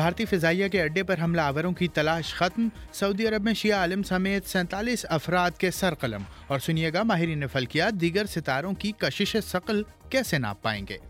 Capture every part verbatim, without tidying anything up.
بھارتی فضائیہ کے اڈے پر حملہ آوروں کی تلاش ختم، سعودی عرب میں شیعہ عالم سمیت سینتالیس افراد کے سر قلم۔ اور سنیے گا ماہرین فلکیات دیگر ستاروں کی کشش ثقل کیسے ناپ پائیں گے۔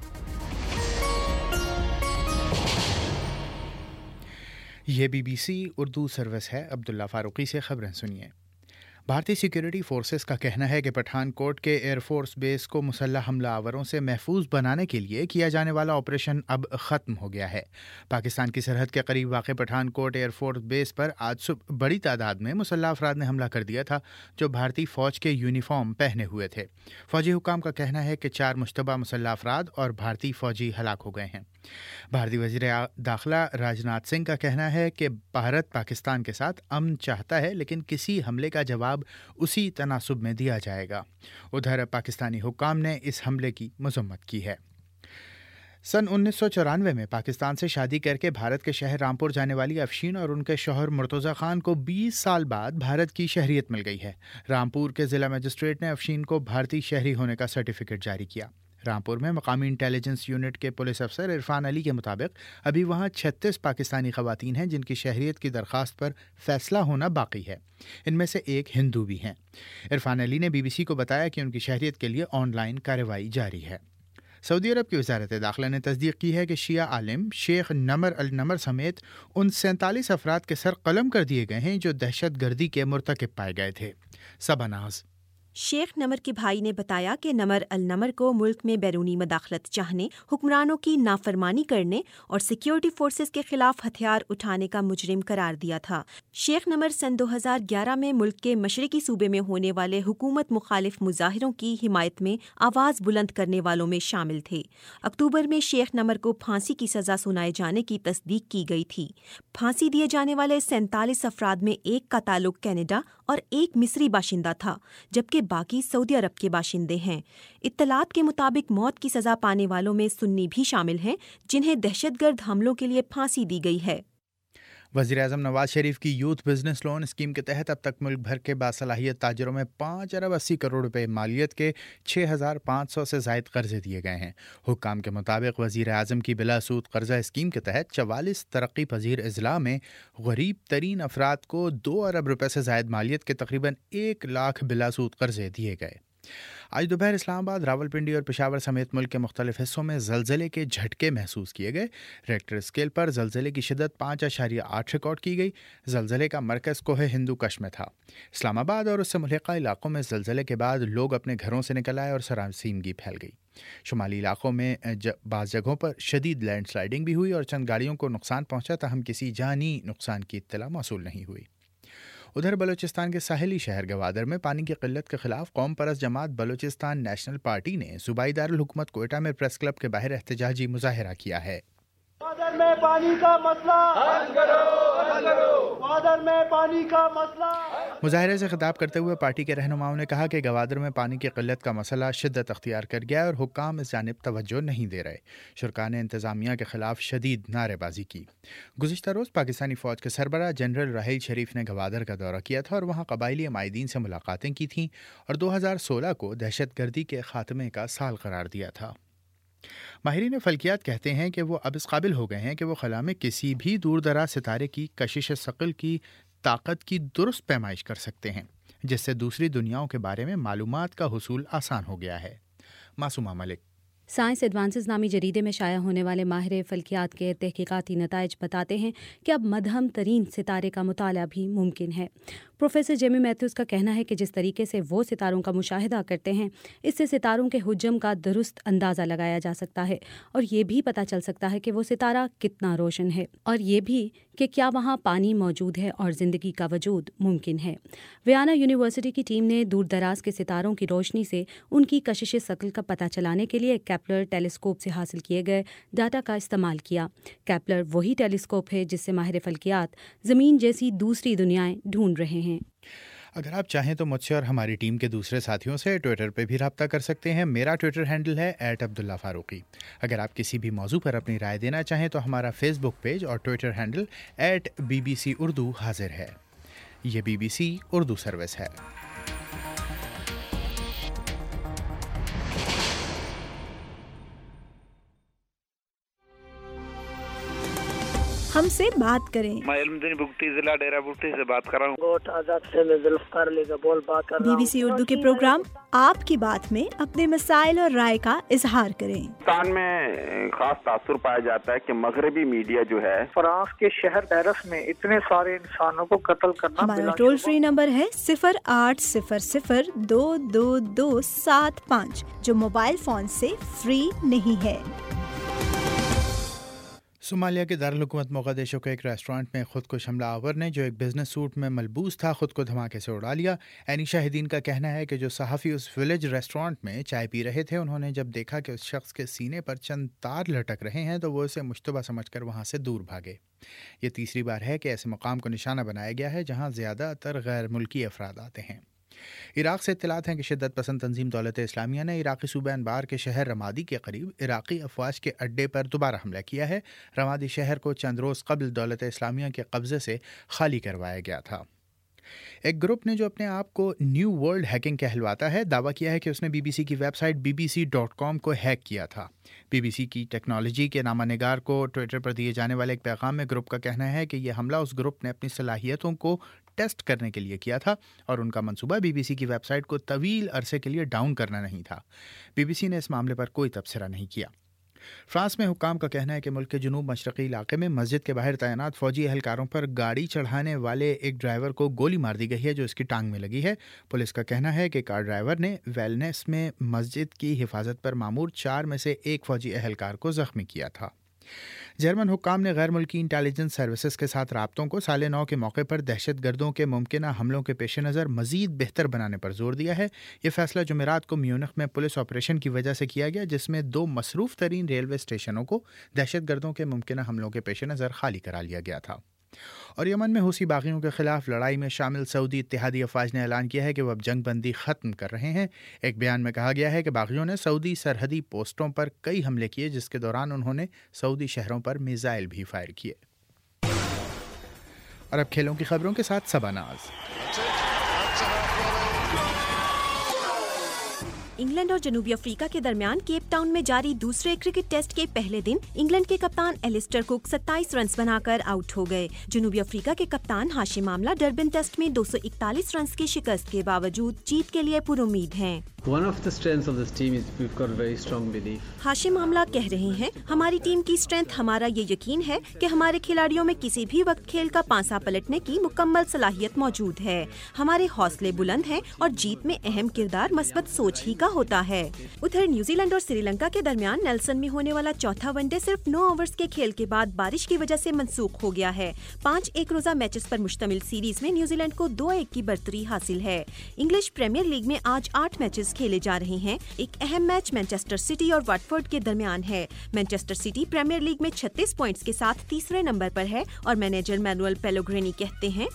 یہ B B C Urdu service ہے۔ عبداللہ فاروقی سے خبریں سنیے۔ بھارتی سیکیورٹی فورسز کا کہنا ہے کہ پٹھان کوٹ کے ایئر فورس بیس کو مسلح حملہ آوروں سے محفوظ بنانے کے لیے کیا جانے والا آپریشن اب ختم ہو گیا ہے۔ پاکستان کی سرحد کے قریب واقع Pathankot air force base پر آج صبح بڑی تعداد میں مسلح افراد نے حملہ کر دیا تھا جو بھارتی فوج کے یونیفارم پہنے ہوئے تھے۔ فوجی حکام کا کہنا ہے کہ چار مشتبہ مسلح افراد اور بھارتی فوجی ہلاک ہو گئے ہیں۔ بھارتی وزیر داخلہ راجناتھ سنگھ کا کہنا ہے کہ بھارت پاکستان کے ساتھ امن چاہتا ہے لیکن کسی حملے کا جواب اسی تناسب میں دیا جائے گا۔ ادھر پاکستانی حکام نے اس حملے کی مذمت کی ہے۔ سن انیس سو چورانوے میں پاکستان سے شادی کر کے بھارت کے شہر رامپور جانے والی افشین اور ان کے شوہر مرتضی خان کو بیس سال بعد بھارت کی شہریت مل گئی ہے۔ رامپور کے ضلع مجسٹریٹ نے افشین کو بھارتی شہری ہونے کا سرٹیفکیٹ جاری کیا۔ رامپور میں مقامی انٹیلیجنس یونٹ کے پولیس افسر عرفان علی کے مطابق ابھی وہاں چھتیس پاکستانی خواتین ہیں جن کی شہریت کی درخواست پر فیصلہ ہونا باقی ہے۔ ان میں سے ایک ہندو بھی ہیں۔ عرفان علی نے بی بی سی کو بتایا کہ ان کی شہریت کے لیے آن لائن کارروائی جاری ہے۔ سعودی عرب کی وزارت داخلہ نے تصدیق کی ہے کہ شیعہ عالم شیخ نمر النمر سمیت ان سینتالیس افراد کے سر قلم کر دیے گئے ہیں جو دہشت گردی کے مرتکب پائے گئے تھے۔ سباناز شیخ نمر کے بھائی نے بتایا کہ نمر النمر کو ملک میں بیرونی مداخلت چاہنے، حکمرانوں کی نافرمانی کرنے اور سیکیورٹی فورسز کے خلاف ہتھیار اٹھانے کا مجرم قرار دیا تھا۔ شیخ نمر سن دو ہزار گیارہ میں ملک کے مشرقی صوبے میں ہونے والے حکومت مخالف مظاہروں کی حمایت میں آواز بلند کرنے والوں میں شامل تھے۔ اکتوبر میں شیخ نمر کو پھانسی کی سزا سنائے جانے کی تصدیق کی گئی تھی۔ پھانسی دیے جانے والے سینتالیس افراد میں ایک کا تعلق کینیڈا اور ایک مصری باشندہ تھا، جبکہ باقی سعودی عرب کے باشندے ہیں۔ اطلاعات کے مطابق موت کی سزا پانے والوں میں سنی بھی شامل ہیں جنہیں دہشت گرد حملوں کے لیے پھانسی دی گئی ہے۔ وزیر اعظم نواز شریف کی یوتھ بزنس لون اسکیم کے تحت اب تک ملک بھر کے باصلاحیت تاجروں میں پانچ ارب اسی کروڑ روپے مالیت کے چھ ہزار پانچ سو سے زائد قرضے دیے گئے ہیں۔ حکام کے مطابق وزیر اعظم کی بلا سود قرضہ اسکیم کے تحت چوالیس ترقی پذیر اضلاع میں غریب ترین افراد کو دو ارب روپے سے زائد مالیت کے تقریباً ایک لاکھ بلا سود قرضے دیے گئے۔ آج دوپہر اسلام آباد، راولپنڈی اور پشاور سمیت ملک کے مختلف حصوں میں زلزلے کے جھٹکے محسوس کیے گئے۔ ریکٹر اسکیل پر زلزلے کی شدت پانچ اشاریہ آٹھ ریکارڈ کی گئی۔ زلزلے کا مرکز کوہ ہندو کش میں تھا۔ اسلام آباد اور اس سے ملحقہ علاقوں میں زلزلے کے بعد لوگ اپنے گھروں سے نکل آئے اور سراسیمگی پھیل گئی۔ شمالی علاقوں میں بعض جگہوں پر شدید لینڈ سلائڈنگ بھی ہوئی اور چند گاڑیوں کو نقصان پہنچا، تاہم کسی جانی نقصان کی اطلاع موصول نہیں ہوئی۔ ادھر بلوچستان کے ساحلی شہر گوادر میں پانی کی قلت کے خلاف قوم پرست جماعت بلوچستان نیشنل پارٹی نے صوبائی دارالحکومت کوئٹہ میں پریس کلب کے باہر احتجاجی مظاہرہ کیا ہے۔ گوادر میں پانی کا مسئلہ حل کرو، حل کرو، گوادر میں پانی کا مسئلہ۔ مظاہرے سے خطاب کرتے ہوئے پارٹی کے رہنماؤں نے کہا کہ گوادر میں پانی کی قلت کا مسئلہ شدت اختیار کر گیا ہے اور حکام اس جانب توجہ نہیں دے رہے۔ شرکاء نے انتظامیہ کے خلاف شدید نعرے بازی کی۔ گزشتہ روز پاکستانی فوج کے سربراہ جنرل راحیل شریف نے گوادر کا دورہ کیا تھا اور وہاں قبائلی عمائدین سے ملاقاتیں کی تھیں اور دو ہزار سولہ کو دہشت گردی کے خاتمے کا سال قرار دیا تھا۔ ماہرین فلکیات کہتے ہیں کہ وہ اب اس قابل ہو گئے ہیں کہ وہ خلا میں کسی بھی دور دراز ستارے کی کشش ثقل کی طاقت کی درست پیمائش کر سکتے ہیں، جس سے دوسری دنیاؤں کے بارے میں معلومات کا حصول آسان ہو گیا ہے۔ معصومہ ملک۔ سائنس ایڈوانسز نامی جریدے میں شائع ہونے والے ماہر فلکیات کے تحقیقاتی نتائج بتاتے ہیں کہ اب مدھم ترین ستارے کا مطالعہ بھی ممکن ہے۔ پروفیسر جیمی میتھیوز کا کہنا ہے کہ جس طریقے سے وہ ستاروں کا مشاہدہ کرتے ہیں، اس سے ستاروں کے حجم کا درست اندازہ لگایا جا سکتا ہے اور یہ بھی پتہ چل سکتا ہے کہ وہ ستارہ کتنا روشن ہے، اور یہ بھی کہ کیا وہاں پانی موجود ہے اور زندگی کا وجود ممکن ہے۔ ویانا یونیورسٹی کی ٹیم نے دور دراز کے ستاروں کی روشنی سے ان کی کشش ثقل کا پتہ چلانے کے لیے کیپلر ٹیلیسکوپ سے حاصل کیے گئے ڈاٹا کا استعمال کیا۔ کیپلر وہی ٹیلیسکوپ ہے جس سے ماہر فلکیات زمین جیسی دوسری دنیایں ڈھونڈ رہے ہیں۔ اگر آپ چاہیں تو مجھ سے اور ہماری ٹیم کے دوسرے ساتھیوں سے ٹویٹر پہ بھی رابطہ کر سکتے ہیں۔ میرا ٹویٹر ہینڈل ہے ایٹ عبداللہ فاروقی۔ اگر آپ کسی بھی موضوع پر اپنی رائے دینا چاہیں تو ہمارا فیس بک پیج اور Twitter handle at B B C Urdu حاضر ہے۔ یہ B B C Urdu service ہے۔ ہم سے بات کریں۔ میں علم دین بگٹی ضلع ڈیرہ بگٹی سے بات کر رہا ہوں۔ گوٹ آزاد سے میں ذوالفقار علی کا بول بات کر رہا ہوں۔ بی بی سی اردو کے پروگرام آپ کی بات میں اپنے مسائل اور رائے کا اظہار کریں۔ پاکستان میں خاص تاثر پایا جاتا ہے کہ مغربی میڈیا جو ہے فرانس کے شہر پیرس میں اتنے سارے انسانوں کو قتل کرنا۔ ہمارا ٹول فری نمبر ہے صفر آٹھ صفر صفر دو دو دو سات پانچ، جو موبائل فون سے فری نہیں ہے۔ صومالیہ کے دارالحکومت موغادیشو کے ایک ریسٹورانٹ میں خود کش حملہ آور نے جو ایک بزنس سوٹ میں ملبوس تھا خود کو دھماکے سے اڑا لیا۔ عینی شاہدین کا کہنا ہے کہ جو صحافی اس ولیج ریسٹورانٹ میں چائے پی رہے تھے، انہوں نے جب دیکھا کہ اس شخص کے سینے پر چند تار لٹک رہے ہیں تو وہ اسے مشتبہ سمجھ کر وہاں سے دور بھاگے۔ یہ تیسری بار ہے کہ ایسے مقام کو نشانہ بنایا گیا ہے جہاں زیادہ تر غیر ملکی افراد آتے ہیں۔ عراق سے اطلاعات ہیں کہ شدت پسند تنظیم دولت اسلامیہ نے عراقی صوبہ انبار کے شہر رمادی کے قریب عراقی افواج کے اڈے پر دوبارہ حملہ کیا ہے۔ رمادی شہر کو چند روز قبل دولت اسلامیہ کے قبضے سے خالی کروایا گیا تھا۔ ایک گروپ نے جو اپنے آپ کو نیو ورلڈ ہیکنگ کہلواتا ہے، دعویٰ کیا ہے کہ اس نے بی بی سی کی website B B C dot com کو ہیک کیا تھا۔ بی بی سی کی ٹیکنالوجی کے نامہ نگار کو ٹویٹر پر دیے جانے والے ایک پیغام میں گروپ کا کہنا ہے کہ یہ حملہ اس گروپ نے اپنی صلاحیتوں کو ٹیسٹ کرنے کے لیے کیا تھا اور ان کا منصوبہ بی بی سی کی ویب سائٹ کو طویل عرصے کے لیے ڈاؤن کرنا نہیں تھا۔ بی بی سی نے اس معاملے پر کوئی تبصرہ نہیں کیا۔ فرانس میں حکام کا کہنا ہے کہ ملک کے جنوب مشرقی علاقے میں مسجد کے باہر تعینات فوجی اہلکاروں پر گاڑی چڑھانے والے ایک ڈرائیور کو گولی مار دی گئی ہے جو اس کی ٹانگ میں لگی ہے۔ پولیس کا کہنا ہے کہ کار ڈرائیور نے ویلنس میں مسجد کی حفاظت پر مامور چار میں سے ایک فوجی اہلکار کو زخمی کیا تھا۔ جرمن حکام نے غیر ملکی انٹیلیجنس سروسز کے ساتھ رابطوں کو سال نو کے موقع پر دہشت گردوں کے ممکنہ حملوں کے پیش نظر مزید بہتر بنانے پر زور دیا ہے۔ یہ فیصلہ جمعرات کو میونخ میں پولیس آپریشن کی وجہ سے کیا گیا جس میں دو مصروف ترین ریلوے اسٹیشنوں کو دہشت گردوں کے ممکنہ حملوں کے پیش نظر خالی کرا لیا گیا تھا۔ اور یمن میں حوثی باغیوں کے خلاف لڑائی میں شامل سعودی اتحادی افواج نے اعلان کیا ہے کہ وہ اب جنگ بندی ختم کر رہے ہیں۔ ایک بیان میں کہا گیا ہے کہ باغیوں نے سعودی سرحدی پوسٹوں پر کئی حملے کیے جس کے دوران انہوں نے سعودی شہروں پر میزائل بھی فائر کیے۔ اور اب کھیلوں کی خبروں کے ساتھ سبا ناز۔ انگلینڈ اور جنوبی افریقہ کے درمیان کیپ ٹاؤن میں جاری دوسرے کرکٹ ٹیسٹ کے پہلے دن انگلینڈ کے کپتان ایلسٹر کوک ستائیس رنز بنا کر آؤٹ ہو گئے۔ جنوبی افریقہ کے کپتان ہاشم آملہ ڈربن ٹیسٹ میں دو سو اکتالیس رنز کی شکست کے باوجود جیت کے لیے پر امید ہیں۔ One of the strengths of this team is we've got a very strong belief. ہاشم آملہ کہہ رہے ہیں، ہماری ٹیم کی اسٹرینتھ ہمارا یہ یقین ہے کہ ہمارے کھلاڑیوں میں کسی بھی وقت کھیل کا پانسا پلٹنے کی مکمل صلاحیت موجود ہے۔ ہمارے حوصلے بلند ہیں اور جیت میں اہم کردار مثبت سوچ ہی کا ہوتا ہے۔ ادھر نیوزی لینڈ اور سری لنکا کے درمیان نیلسن میں ہونے والا چوتھا ون ڈے صرف نو اوورز کے کھیل کے بعد بارش کی وجہ سے منسوخ ہو گیا ہے۔ پانچ ایک روزہ میچز پر مشتمل سیریز میں نیوزی لینڈ کو دو ایک کی برتری حاصل ہے۔ انگلش پریمیئر لیگ میں آج آٹھ میچز کھیلے جا رہے ہیں۔ ایک اہم میچ مانچسٹر سٹی اور واٹفورڈ کے درمیان ہے۔ مانچسٹر سٹی پریمیئر لیگ میں چھتیس پوائنٹس کے ساتھ تیسرے نمبر پر ہے اور مینیجر مینوئل پیلوگرینی کہتے ہیں،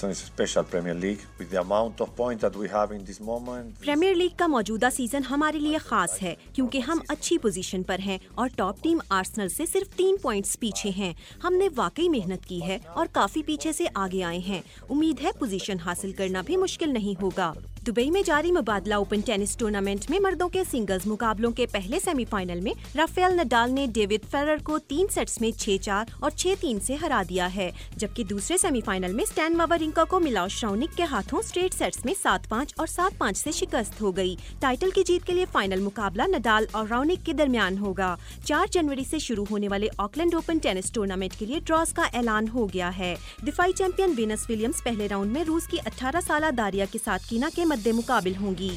پریمیئر لیگ کا موجودہ سیزن ہمارے لیے خاص ہے کیونکہ ہم اچھی پوزیشن پر ہیں اور ٹاپ ٹیم آرسنل سے صرف تین پوائنٹس پیچھے ہیں۔ ہم نے واقعی محنت کی ہے اور کافی پیچھے سے آگے آئے ہیں۔ امید ہے پوزیشن حاصل کرنا بھی مشکل نہیں ہوگا۔ دبئی میں جاری مبادلہ اوپن ٹینس ٹورنامنٹ میں مردوں کے سنگلز مقابلوں کے پہلے سیمی فائنل میں رافیل نڈال نے ڈیوڈ فیرر کو تین سیٹس میں چھ چار اور چھ تین سے ہرا دیا ہے، جبکہ دوسرے سیمی فائنل میں سٹین واورینکا کو میلاؤس راونک کے ہاتھوں اسٹریٹ سیٹس میں سات پانچ اور سات پانچ سے شکست ہو گئی۔ ٹائٹل کی جیت کے لیے فائنل مقابلہ نڈال اور راونک کے درمیان ہوگا۔ چار جنوری سے شروع ہونے والے آکلینڈ اوپن ٹینس ٹورنامنٹ کے لیے ڈراز کا اعلان ہو گیا ہے۔ دفاعی چیمپئن وینس ولیمز پہلے راؤنڈ میں روس کی اٹھارہ سالہ داریا کے ساتھ کینا کے مد مقابل ہوں گی۔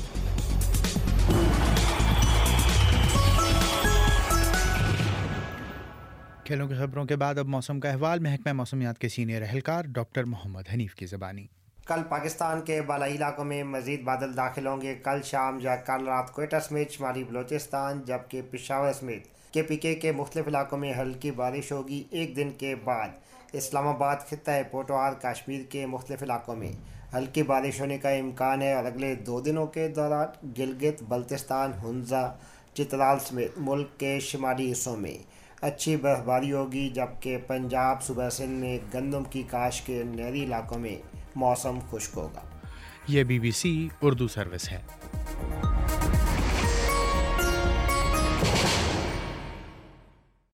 کھیلوں کی خبروں کے بعد اب موسم کا احوال محکمہ موسمیات کے سینئر اہلکار ڈاکٹر محمد حنیف کی زبانی۔ کل پاکستان کے بالائی علاقوں میں مزید بادل داخل ہوں گے۔ کل شام یا کل رات کوئٹہ سمیت شمالی بلوچستان جبکہ پشاور سمیت کے پی کے کے مختلف علاقوں میں ہلکی بارش ہوگی۔ ایک دن کے بعد اسلام آباد خطہ پوٹوہار کشمیر کے مختلف علاقوں میں ہلکی بارش ہونے کا امکان ہے اور اگلے دو دنوں کے دوران گلگت بلتستان ہنزا چترال سمیت ملک کے شمالی حصوں میں اچھی برف باری ہوگی، جبکہ پنجاب صوبہ سندھ میں گندم کی کاشت کے نہری علاقوں میں موسم خشک ہوگا۔ یہ B B C Urdu service ہے۔